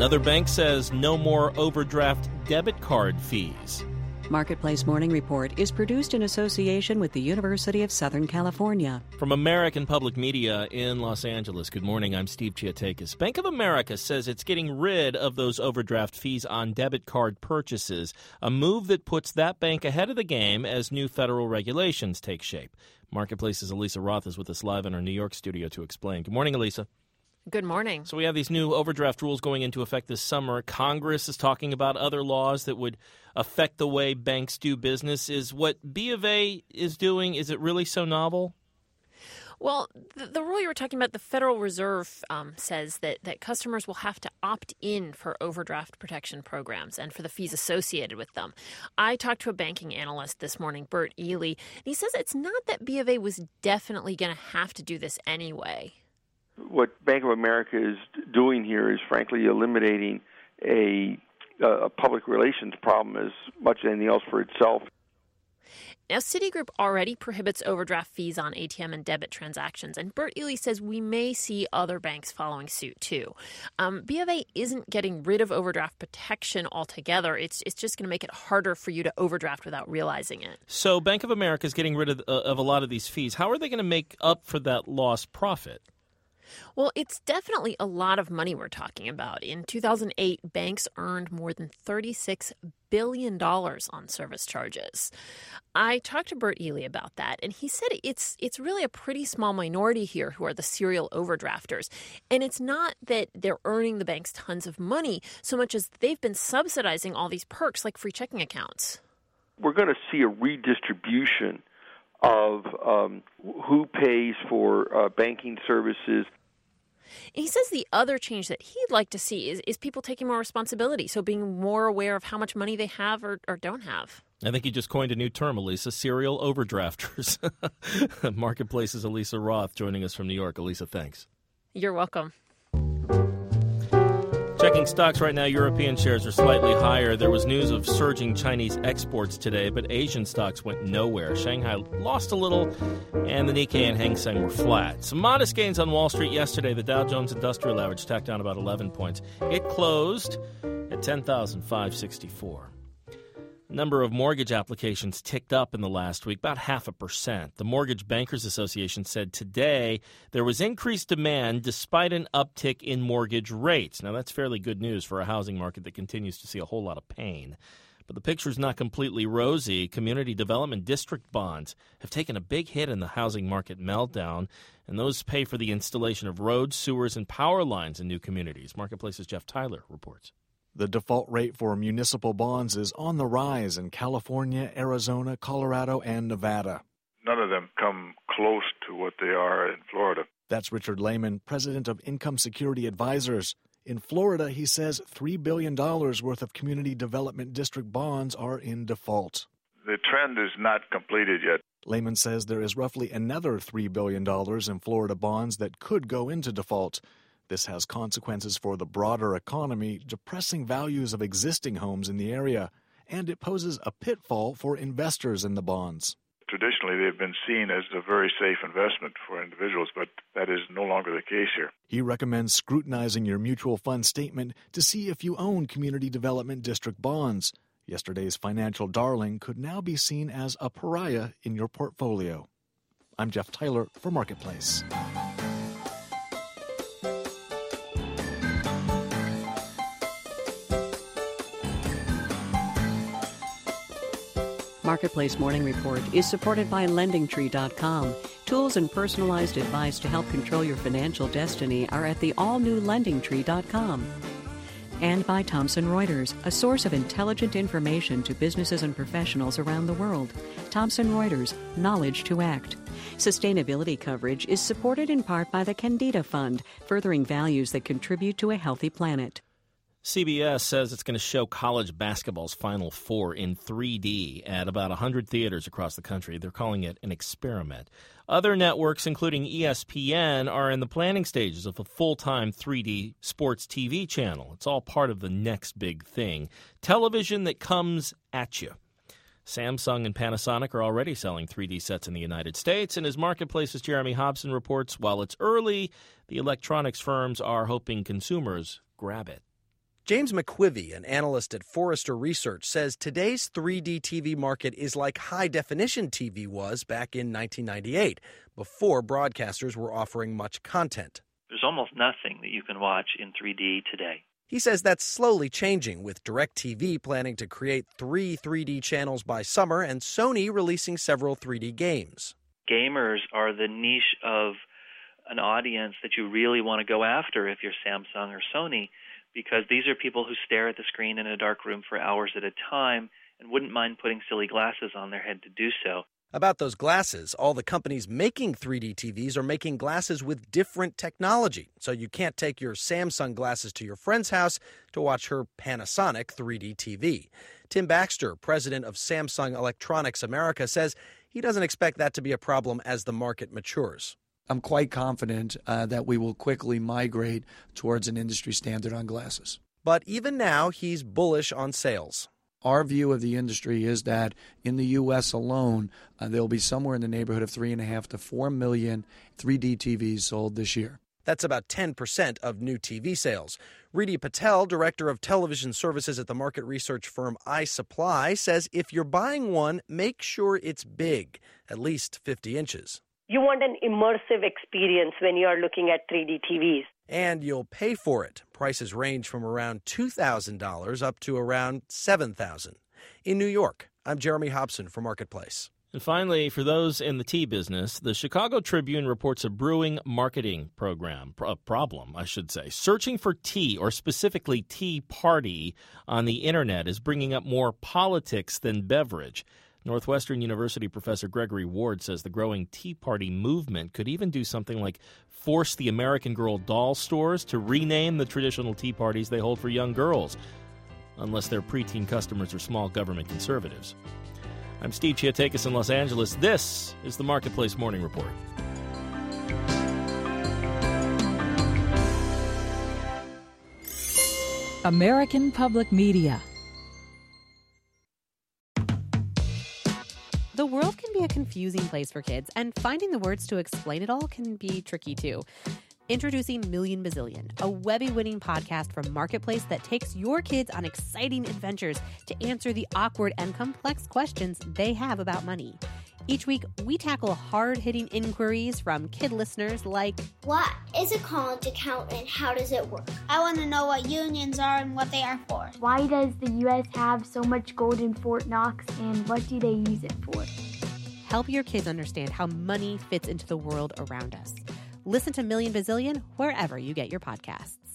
Another bank says no more overdraft debit card fees. Marketplace Morning Report is produced in association with the University of Southern California. From American Public Media in Los Angeles, good morning. I'm Steve Chiatakis. Bank of America says it's getting rid of those overdraft fees on debit card purchases, a move that puts that bank ahead of the game as new federal regulations take shape. Marketplace's Elisa Roth is with us live in our New York studio to explain. Good morning, Elisa. Good morning. So we have these new overdraft rules going into effect this summer. Congress is talking about other laws that would affect the way banks do business. Is what B of A is doing, is it really so novel? Well, the rule you were talking about, the Federal Reserve says that customers will have to opt in for overdraft protection programs and for the fees associated with them. I talked to a banking analyst this morning, Bert Ely, and he says it's not that B of A was definitely going to have to do this anyway. What Bank of America is doing here is, frankly, eliminating a public relations problem as much as anything else for itself. Now, Citigroup already prohibits overdraft fees on ATM and debit transactions, and Bert Ely says we may see other banks following suit, too. B of A isn't getting rid of overdraft protection altogether. It's just going to make it harder for you to overdraft without realizing it. So Bank of America is getting rid of a lot of these fees. How are they going to make up for that lost profit? Well, it's definitely a lot of money we're talking about. In 2008, banks earned more than $36 billion on service charges. I talked to Bert Ely about that, and he said it's really a pretty small minority here who are the serial overdrafters. And it's not that they're earning the banks tons of money so much as they've been subsidizing all these perks like free checking accounts. We're going to see a redistribution of who pays for banking services. He says the other change that he'd like to see is people taking more responsibility, so being more aware of how much money they have or don't have. I think you just coined a new term, Elisa, serial overdrafters. Marketplace's Elisa Roth joining us from New York. Elisa, thanks. You're welcome. Checking stocks right now, European shares are slightly higher. There was news of surging Chinese exports today, but Asian stocks went nowhere. Shanghai lost a little, and the Nikkei and Hang Seng were flat. Some modest gains on Wall Street yesterday. The Dow Jones Industrial Average tacked down about 11 points. It closed at 10,564. Number of mortgage applications ticked up in the last week, about 0.5%. The Mortgage Bankers Association said today there was increased demand despite an uptick in mortgage rates. Now, that's fairly good news for a housing market that continues to see a whole lot of pain. But the picture's not completely rosy. Community development district bonds have taken a big hit in the housing market meltdown, and those pay for the installation of roads, sewers, and power lines in new communities. Marketplace's Jeff Tyler reports. The default rate for municipal bonds is on the rise in California, Arizona, Colorado, and Nevada. None of them come close to what they are in Florida. That's Richard Lehman, president of Income Security Advisors. In Florida, he says $3 billion worth of community development district bonds are in default. The trend is not completed yet. Lehman says there is roughly another $3 billion in Florida bonds that could go into default. This has consequences for the broader economy, depressing values of existing homes in the area, and it poses a pitfall for investors in the bonds. Traditionally, they've been seen as a very safe investment for individuals, but that is no longer the case here. He recommends scrutinizing your mutual fund statement to see if you own community development district bonds. Yesterday's financial darling could now be seen as a pariah in your portfolio. I'm Jeff Tyler for Marketplace. Marketplace Morning Report is supported by LendingTree.com. Tools and personalized advice to help control your financial destiny are at the all-new LendingTree.com. And by Thomson Reuters, a source of intelligent information to businesses and professionals around the world. Thomson Reuters, knowledge to act. Sustainability coverage is supported in part by the Candida Fund, furthering values that contribute to a healthy planet. CBS says it's going to show college basketball's Final Four in 3D at about 100 theaters across the country. They're calling it an experiment. Other networks, including ESPN, are in the planning stages of a full-time 3D sports TV channel. It's all part of the next big thing, television that comes at you. Samsung and Panasonic are already selling 3D sets in the United States, and as Marketplace's Jeremy Hobson reports, while it's early, the electronics firms are hoping consumers grab it. James McQuivey, an analyst at Forrester Research, says today's 3D TV market is like high-definition TV was back in 1998, before broadcasters were offering much content. There's almost nothing that you can watch in 3D today. He says that's slowly changing, with DirecTV planning to create 3 3D channels by summer and Sony releasing several 3D games. Gamers are the niche of an audience that you really want to go after if you're Samsung or Sony, because these are people who stare at the screen in a dark room for hours at a time and wouldn't mind putting silly glasses on their head to do so. About those glasses, all the companies making 3D TVs are making glasses with different technology, so you can't take your Samsung glasses to your friend's house to watch her Panasonic 3D TV. Tim Baxter, president of Samsung Electronics America, says he doesn't expect that to be a problem as the market matures. I'm quite confident that we will quickly migrate towards an industry standard on glasses. But even now, he's bullish on sales. Our view of the industry is that in the U.S. alone, there will be somewhere in the neighborhood of 3.5 to 4 million 3D TVs sold this year. That's about 10% of new TV sales. Reedy Patel, director of television services at the market research firm iSupply, says if you're buying one, make sure it's big, at least 50 inches. You want an immersive experience when you are looking at 3D TVs. And you'll pay for it. Prices range from around $2,000 up to around $7,000. In New York, I'm Jeremy Hobson for Marketplace. And finally, for those in the tea business, the Chicago Tribune reports a brewing marketing problem. Searching for tea, or specifically tea party, on the Internet is bringing up more politics than beverage. Northwestern University professor Gregory Ward says the growing Tea Party movement could even do something like force the American Girl doll stores to rename the traditional tea parties they hold for young girls, unless their preteen customers are small government conservatives. I'm Steve Chiatakis in Los Angeles. This is the Marketplace Morning Report. American Public Media. The world can be a confusing place for kids, and finding the words to explain it all can be tricky too. Introducing Million Bazillion, a Webby-winning podcast from Marketplace that takes your kids on exciting adventures to answer the awkward and complex questions they have about money. Each week, we tackle hard-hitting inquiries from kid listeners like, what is a college account and how does it work? I want to know what unions are and what they are for. Why does the U.S. have so much gold in Fort Knox and what do they use it for? Help your kids understand how money fits into the world around us. Listen to Million Bazillion wherever you get your podcasts.